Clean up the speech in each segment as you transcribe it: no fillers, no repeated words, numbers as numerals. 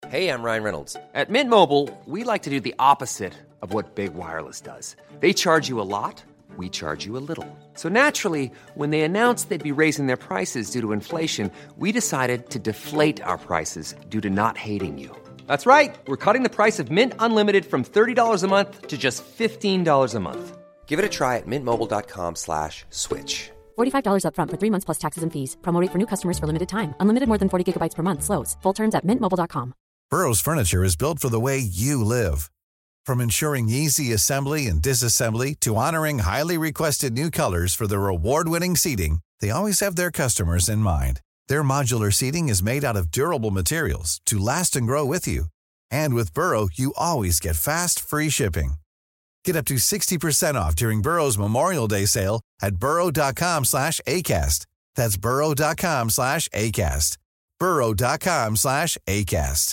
Hey, I'm Ryan Reynolds. At Mint Mobile, we like to do the opposite of what Big Wireless does. They charge you a lot, we charge you a little. So naturally, when they announced they'd be raising their prices due to inflation, we decided to deflate our prices due to not hating you. That's right. We're cutting the price of Mint Unlimited from $30 a month to just $15 a month. Give it a try at mintmobile.com/switch. $45 up front for 3 months plus taxes and fees. Promo rate for new customers for limited time. Unlimited more than 40 gigabytes per month. Slows full terms at mintmobile.com. Burrow's furniture is built for the way you live. From ensuring easy assembly and disassembly to honoring highly requested new colors for their award-winning seating, they always have their customers in mind. Their modular seating is made out of durable materials to last and grow with you. And with Burrow, you always get fast, free shipping. Get up to 60% off during Burrow's Memorial Day sale at burrow.com/ACAST. That's burrow.com/ACAST. burrow.com/ACAST.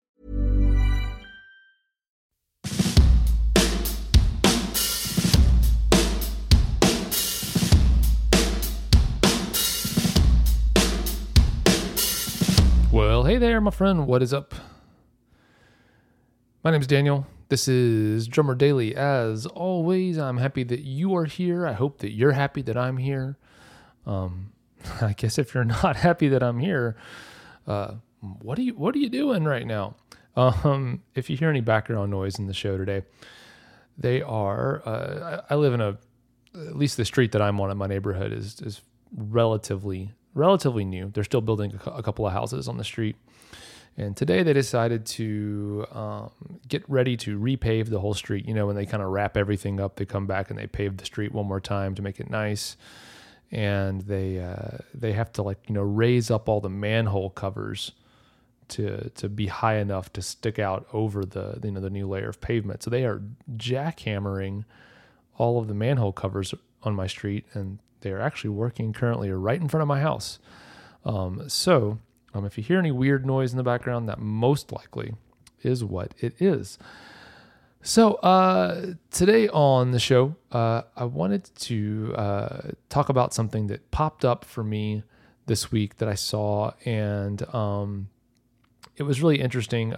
Well, hey there, my friend. What is up? My name is Daniel. This is Drummer Daily. As always, I'm happy that you are here. I hope that you're happy that I'm here. I guess if you're not happy that I'm here, what are you doing right now? If you hear any background noise in the show today, they are. I live in at least the street that I'm on in my neighborhood is relatively new. They're still building a couple of houses on the street. And today they decided to get ready to repave the whole street. You know, when they kind of wrap everything up, they come back and they pave the street one more time to make it nice. And they have to raise up all the manhole covers to be high enough to stick out over the new layer of pavement. So they are jackhammering all of the manhole covers on my street, and they are actually working currently right in front of my house. So if you hear any weird noise in the background, that most likely is what it is. So today on the show, I wanted to talk about something that popped up for me this week that I saw, and it was really interesting.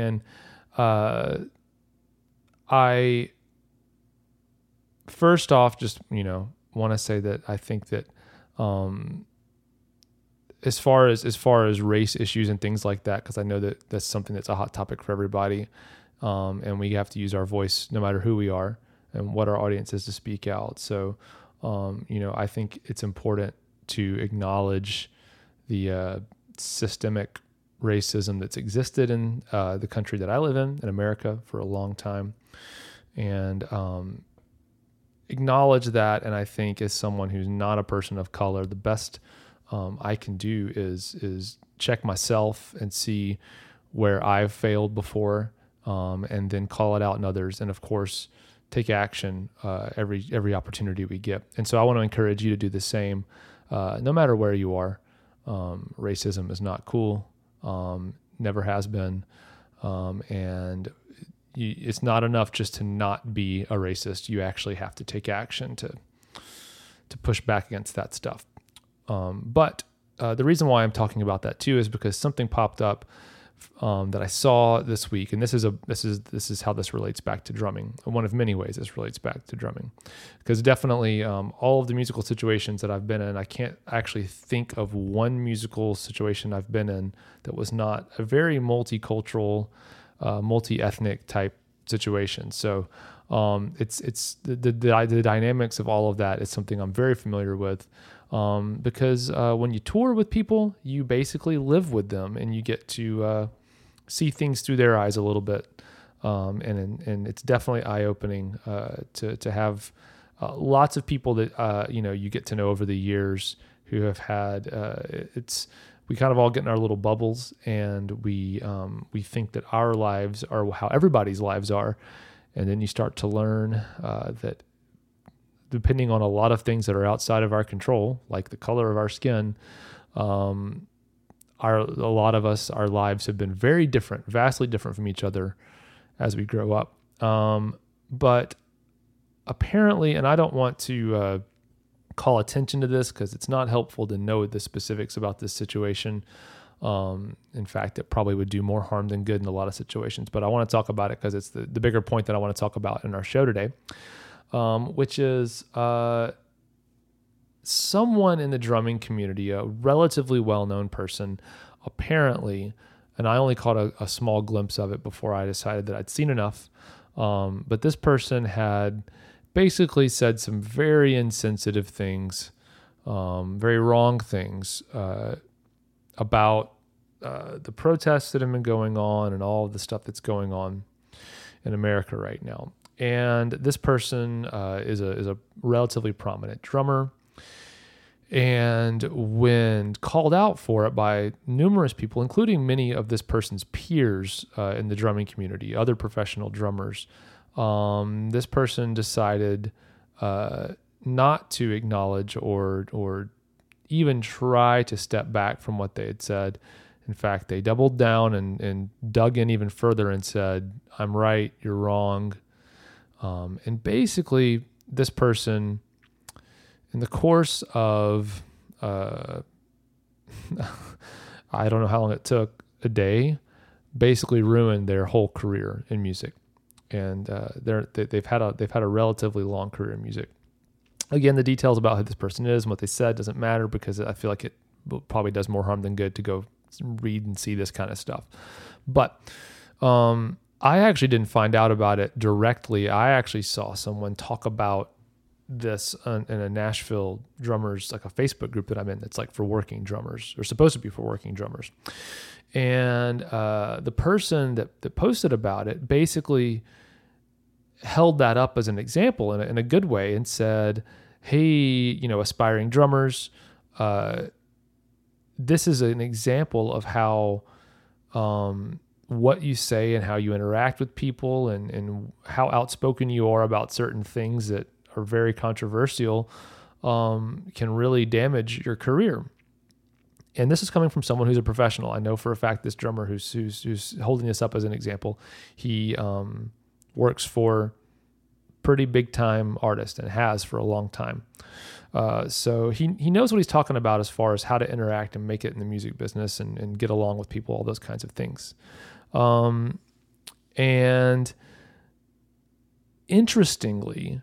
I first off just want to say that I think that as far as race issues and things like that, because I know that that's something that's a hot topic for everybody, and we have to use our voice no matter who we are and what our audience is to speak out. So, I think it's important to acknowledge the systemic racism that's existed in the country that I live in America, for a long time, and acknowledge that. And I think as someone who's not a person of color, the best I can do is check myself and see where I've failed before, and then call it out in others. And of course, take action every opportunity we get. And so I want to encourage you to do the same, no matter where you are. Racism is not cool, never has been, and it's not enough just to not be a racist. You actually have to take action to push back against that stuff. But the reason why I'm talking about that too is because something popped up that I saw this week, and this is how this relates back to drumming. One of many ways this relates back to drumming, because definitely all of the musical situations that I've been in, I can't actually think of one musical situation I've been in that was not a very multicultural, multi-ethnic type situation. So it's the dynamics of all of that is something I'm very familiar with. Because when you tour with people, you basically live with them, and you get to see things through their eyes a little bit, and it's definitely eye-opening to have lots of people that you get to know over the years who have had. We kind of all get in our little bubbles, and we think that our lives are how everybody's lives are, and then you start to learn that, depending on a lot of things that are outside of our control, like the color of our skin, a lot of us, our lives have been very different, vastly different from each other as we grow up. But apparently, and I don't want to call attention to this because it's not helpful to know the specifics about this situation, In fact, it probably would do more harm than good in a lot of situations. But I want to talk about it because it's the bigger point that I want to talk about in our show today, which is someone in the drumming community, a relatively well-known person, apparently, and I only caught a small glimpse of it before I decided that I'd seen enough. But this person had basically said some very insensitive things, very wrong things about the protests that have been going on and all of the stuff that's going on in America right now. And this person is a relatively prominent drummer. And when called out for it by numerous people, including many of this person's peers in the drumming community, other professional drummers, this person decided not to acknowledge or even try to step back from what they had said. In fact, they doubled down and dug in even further and said, "I'm right, you're wrong." And basically, this person, in the course of, I don't know how long it took, a day, basically ruined their whole career in music. And they've had a relatively long career in music. Again, the details about who this person is and what they said doesn't matter because I feel like it probably does more harm than good to go read and see this kind of stuff. But I actually didn't find out about it directly. I actually saw someone talk about this in a Nashville drummers, like a Facebook group that I'm in that's like for working drummers, or supposed to be for working drummers. And the person that posted about it basically held that up as an example in a good way and said, "Hey, aspiring drummers, this is an example of how what you say and how you interact with people and how outspoken you are about certain things that are very controversial can really damage your career." And this is coming from someone who's a professional. I know for a fact this drummer who's holding this up as an example, he works for pretty big time artist and has for a long time. So he knows what he's talking about as far as how to interact and make it in the music business and get along with people, all those kinds of things. And interestingly,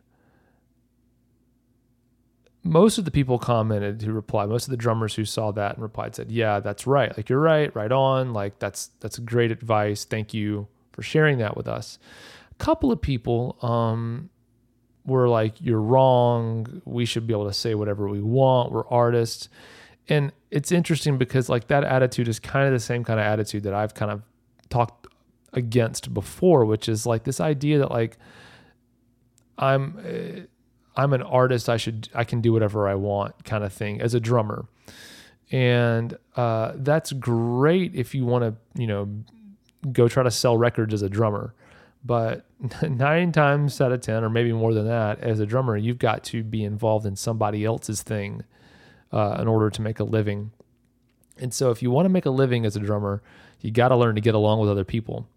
most of the people commented who replied, most of the drummers who saw that and replied said, "Yeah, that's right. Like, you're right on. Like, that's great advice. Thank you for sharing that with us." A couple of people were like, "You're wrong. We should be able to say whatever we want. We're artists." And it's interesting because like that attitude is kind of the same kind of attitude that I've kind of talked against before, which is like this idea that like I'm an artist, I can do whatever I want kind of thing as a drummer. And that's great if you want to, go try to sell records as a drummer. But 9 times out of 10, or maybe more than that, as a drummer, you've got to be involved in somebody else's thing in order to make a living. And so if you want to make a living as a drummer, you got to learn to get along with other people.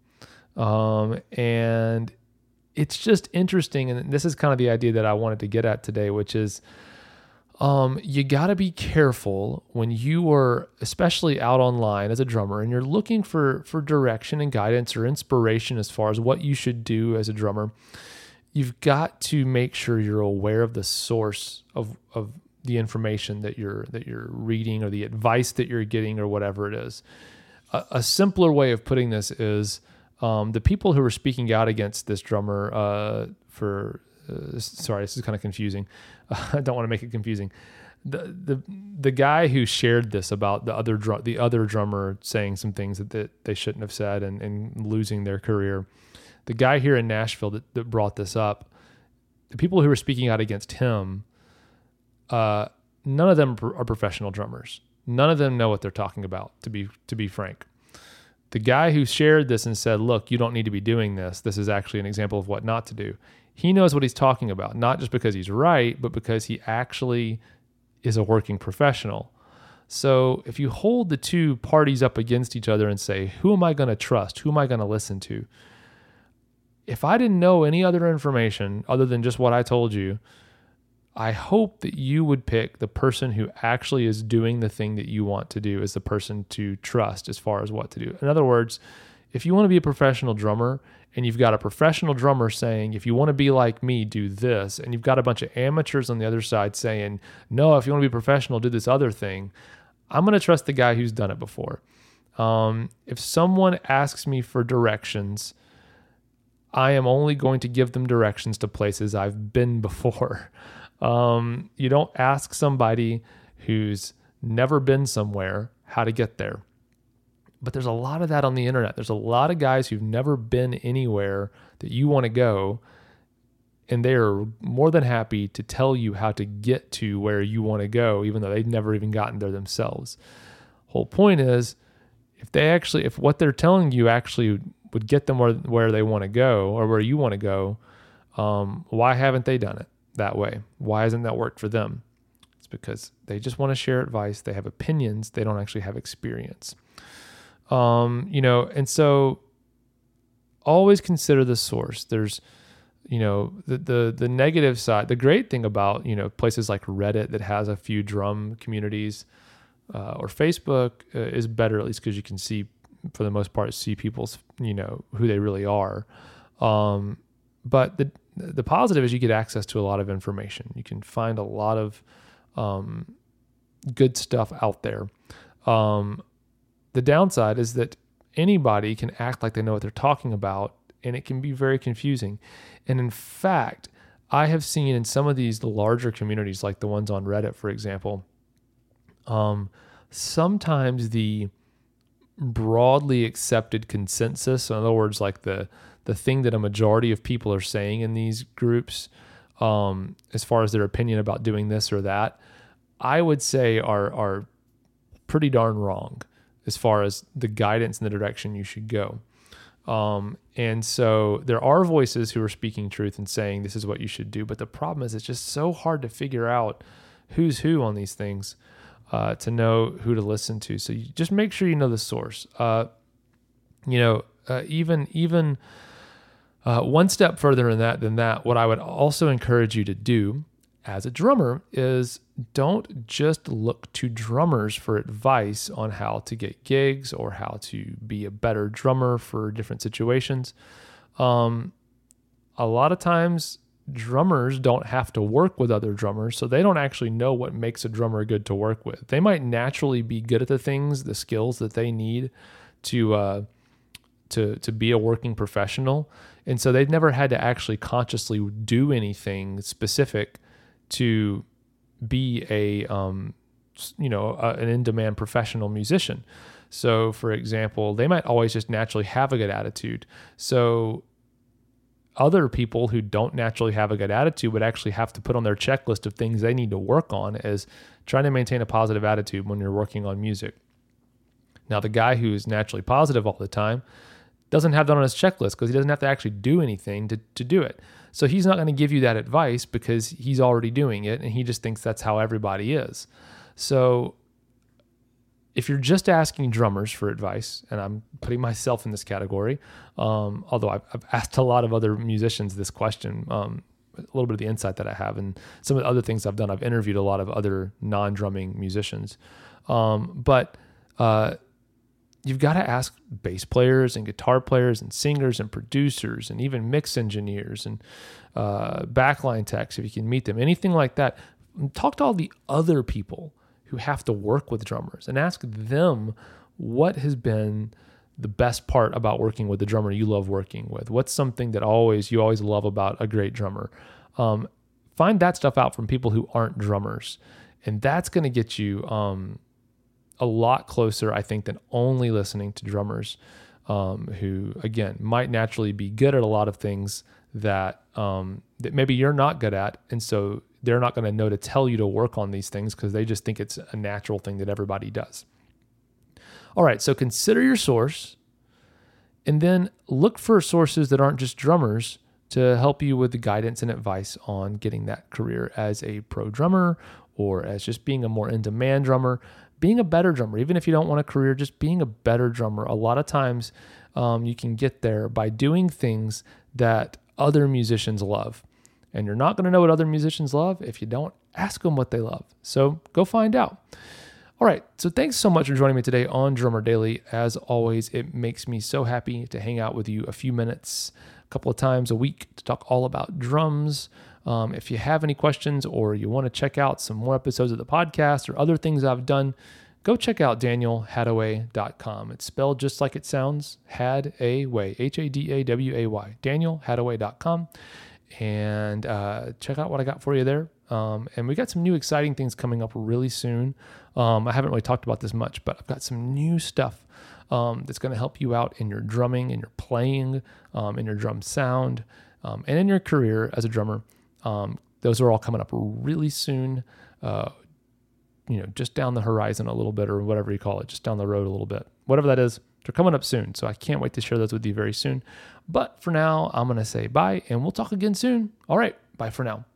And it's just interesting, and this is kind of the idea that I wanted to get at today, which is you got to be careful when you are, especially out online as a drummer, and you're looking for direction and guidance or inspiration as far as what you should do as a drummer. You've got to make sure you're aware of the source of the information that you're reading or the advice that you're getting or whatever it is. A simpler way of putting this is the people who were speaking out against this drummer sorry, this is kind of confusing. I don't want to make it confusing. The guy who shared this about the other drummer saying some things that they shouldn't have said and losing their career. The guy here in Nashville that brought this up, the people who were speaking out against him, none of them are professional drummers. None of them know what they're talking about, to be frank. The guy who shared this and said, "Look, you don't need to be doing this. This is actually an example of what not to do." He knows what he's talking about, not just because he's right, but because he actually is a working professional. So if you hold the two parties up against each other and say, who am I going to trust? Who am I going to listen to? If I didn't know any other information other than just what I told you, I hope that you would pick the person who actually is doing the thing that you want to do as the person to trust as far as what to do. In other words, if you want to be a professional drummer and you've got a professional drummer saying, if you want to be like me, do this, and you've got a bunch of amateurs on the other side saying, no, if you want to be professional, do this other thing, I'm going to trust the guy who's done it before. If someone asks me for directions, I am only going to give them directions to places I've been before. You don't ask somebody who's never been somewhere how to get there. But there's a lot of that on the internet. There's a lot of guys who've never been anywhere that you want to go, and they are more than happy to tell you how to get to where you want to go, even though they've never even gotten there themselves. Whole point is, if what they're telling you actually would get them where they want to go or where you want to go, why haven't they done it that way? Why hasn't that worked for them? It's because they just want to share advice. They have opinions. They don't actually have experience. And so always consider the source. There's, the negative side. The great thing about, places like Reddit that has a few drum communities, or Facebook is better, at least because you can see, for the most part, see people's, who they really are. But the positive is you get access to a lot of information. You can find a lot of good stuff out there. The downside is that anybody can act like they know what they're talking about, and it can be very confusing. And in fact, I have seen in some of these larger communities, like the ones on Reddit, for example, sometimes the broadly accepted consensus, in other words, like the thing that a majority of people are saying in these groups, as far as their opinion about doing this or that, I would say are pretty darn wrong as far as the guidance and the direction you should go. And so there are voices who are speaking truth and saying this is what you should do. But the problem is it's just so hard to figure out who's who on these things, to know who to listen to. So you just make sure you know the source. Even one step further than that, what I would also encourage you to do as a drummer is don't just look to drummers for advice on how to get gigs or how to be a better drummer for different situations. A lot of times drummers don't have to work with other drummers, so they don't actually know what makes a drummer good to work with. They might naturally be good at the skills that they need to be a working professional. And so they've never had to actually consciously do anything specific to be an in-demand professional musician. So for example, they might always just naturally have a good attitude. So other people who don't naturally have a good attitude would actually have to put on their checklist of things they need to work on as trying to maintain a positive attitude when you're working on music. Now, the guy who's naturally positive all the time doesn't have that on his checklist because he doesn't have to actually do anything to do it. So he's not going to give you that advice because he's already doing it and he just thinks that's how everybody is. So if you're just asking drummers for advice, and I'm putting myself in this category, although I've asked a lot of other musicians this question, a little bit of the insight that I have, and some of the other things I've done, I've interviewed a lot of other non-drumming musicians. But you've got to ask bass players and guitar players and singers and producers and even mix engineers and backline techs if you can meet them, anything like that. Talk to all the other people who have to work with drummers and ask them what has been the best part about working with the drummer you love working with. What's something that you always love about a great drummer? Find that stuff out from people who aren't drummers, and that's going to get you a lot closer, I think, than only listening to drummers who, again, might naturally be good at a lot of things that maybe you're not good at, and so they're not going to know to tell you to work on these things because they just think it's a natural thing that everybody does. All right, so consider your source, and then look for sources that aren't just drummers to help you with the guidance and advice on getting that career as a pro drummer or as just being a more in-demand drummer, being a better drummer. Even if you don't want a career, just being a better drummer. A lot of times you can get there by doing things that other musicians love. And you're not going to know what other musicians love if you don't ask them what they love. So go find out. All right, so thanks so much for joining me today on Drummer Daily. As always, it makes me so happy to hang out with you a few minutes, a couple of times a week to talk all about drums. If you have any questions or you want to check out some more episodes of the podcast or other things I've done, go check out DanielHadaway.com. It's spelled just like it sounds, Hadaway, Hadaway, DanielHadaway.com. And check out what I got for you there. And we got some new exciting things coming up really soon. I haven't really talked about this much, but I've got some new stuff that's going to help you out in your drumming, in your playing, in your drum sound, and in your career as a drummer. Those are all coming up really soon, just down the horizon a little bit, or whatever you call it, just down the road a little bit. Whatever that is, they're coming up soon. So I can't wait to share those with you very soon. But for now, I'm going to say bye, and we'll talk again soon. All right, bye for now.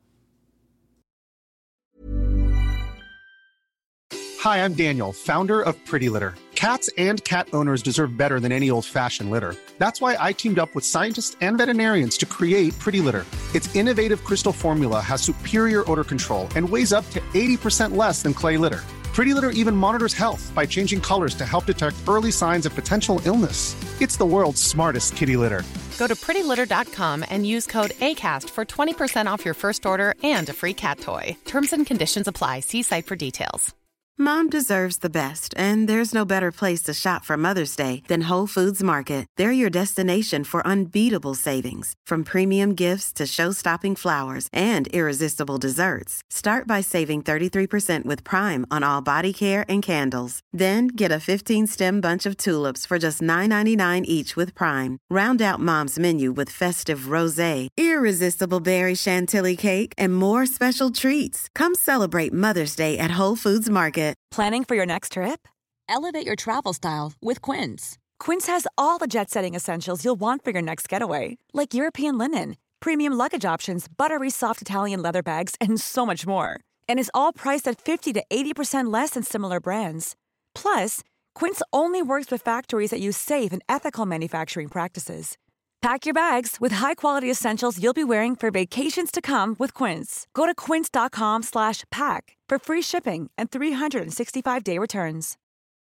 Hi, I'm Daniel, founder of Pretty Litter. Cats and cat owners deserve better than any old-fashioned litter. That's why I teamed up with scientists and veterinarians to create Pretty Litter. Its innovative crystal formula has superior odor control and weighs up to 80% less than clay litter. Pretty Litter even monitors health by changing colors to help detect early signs of potential illness. It's the world's smartest kitty litter. Go to prettylitter.com and use code ACAST for 20% off your first order and a free cat toy. Terms and conditions apply. See site for details. Mom deserves the best, and there's no better place to shop for Mother's Day than Whole Foods Market. They're your destination for unbeatable savings, from premium gifts to show-stopping flowers and irresistible desserts. Start by saving 33% with Prime on all body care and candles. Then get a 15-stem bunch of tulips for just $9.99 each with Prime. Round out Mom's menu with festive rosé, irresistible berry chantilly cake, and more special treats. Come celebrate Mother's Day at Whole Foods Market. Planning for your next trip? Elevate your travel style with Quince. Quince has all the jet-setting essentials you'll want for your next getaway, like European linen, premium luggage options, buttery soft Italian leather bags, and so much more. And is all priced at 50 to 80% less than similar brands. Plus, Quince only works with factories that use safe and ethical manufacturing practices. Pack your bags with high-quality essentials you'll be wearing for vacations to come with Quince. Go to quince.com/pack for free shipping and 365-day returns.